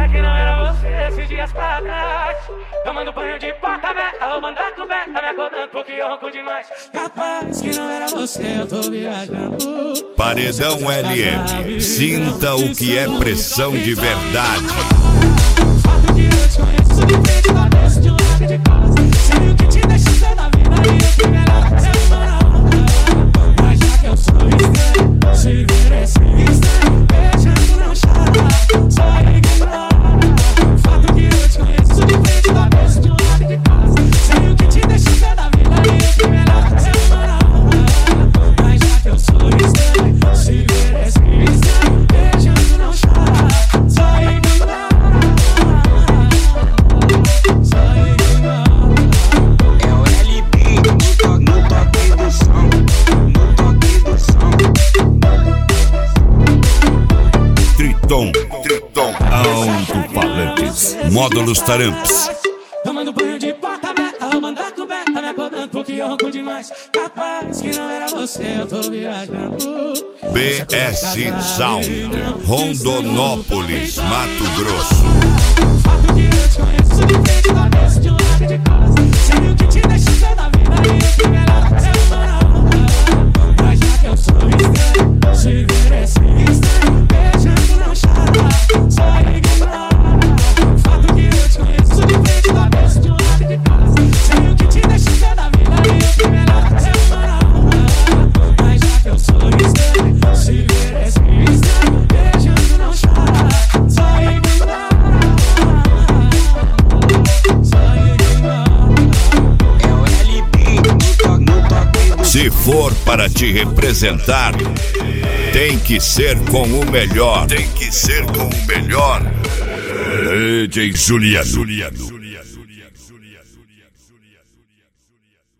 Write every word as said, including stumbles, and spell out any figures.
que não era você esses dias pra trás. Tomando banho de porta aberta, roubando a coberta, me acordando porque eu ronco demais. Capaz que não era você, eu tô viajando. Paredão L M, sinta o que é pressão de verdade. Fato que eu te conheço de frente, da cabeça, de um lado de costas. Sei o que te deixa ser na vida e o que melhor é uma na onda. Mas já que eu sou estranho, se ver esse estranho, beijando não chora, só ignora. Fato que eu te conheço de frente, da cabeça, de um lado de costas. Sei o que te deixa ser na vida e o que melhor é uma na onda. Mas já que eu sou estranho, se ver esse estranho, beijando não chora, só ignora. Triton, Triton, alto-falantes, módulos Taramps. Tomando banho de porta aberta, roubando a coberta, me acordando porque eu ronco demais. Capaz que não era você, eu tô viajando. B S Sound, Rondonópolis, Mato Grosso. Fato que eu te conheço de frente, da cabeça, de um lado de costas. Sei o que te deixa ser na vida e o que melhor é uma na onda. Mas já que eu sou estranho, se ver esse estranho, beijando não chora, só ignora. Fato que eu te conheço de frente, da cabeça, de um lado de costas. Sei o que te deixa ser na vida e o que melhor é uma na onda. Mas já que eu sou estranho, se ver esse estranho, beijando não chora, só ignora. Se for para te representar, tem que ser com o melhor. Tem que ser com o melhor. D J Juliano.